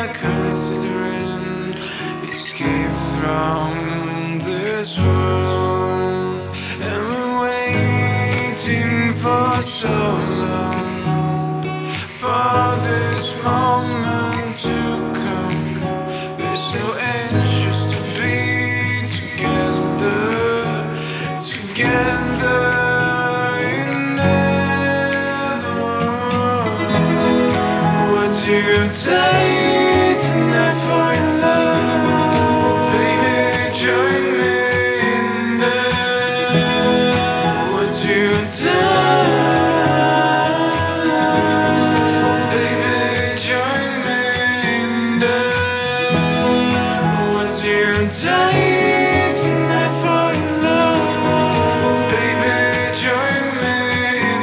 considering escape from this world, and we're waiting for so long for this moment to come. We're so anxious to be together in heaven. Would you take tonight for your love? Baby, join me in there. Would you take? Baby, join me in there. Would you take tonight for your love? Baby, join me in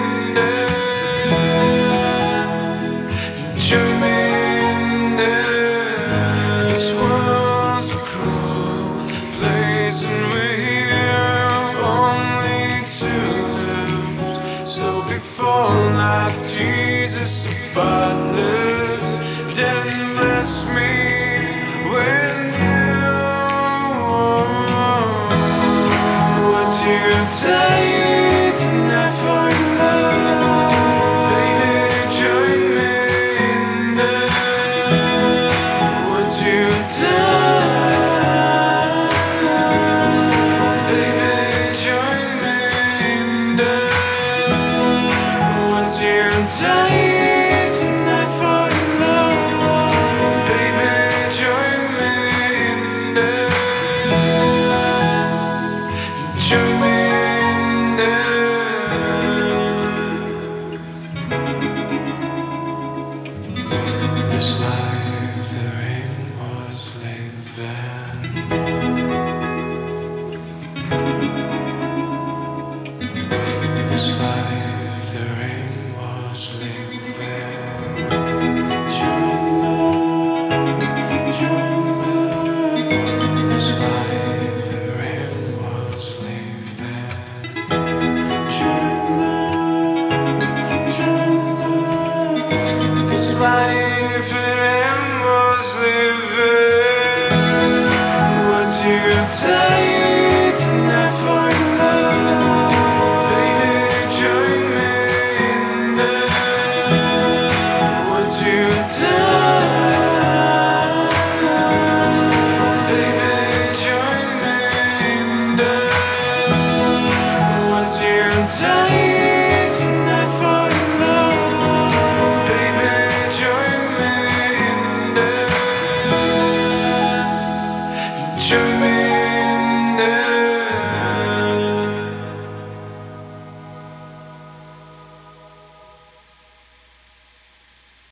there. Join me in there. This world's a cruel place, and we're here only to lose. So before life, Jesus, a butler, then bless me with you. Would you take tonight for your love? Baby, join me in there. Would you take? Baby, join me in there. Would you take tonight for your love? Baby, join me in there. Join me in there. This life therein was living. This life therein was living. Join me, join me. This life therein was living. Join me, join me. This life therein was living. Would you take?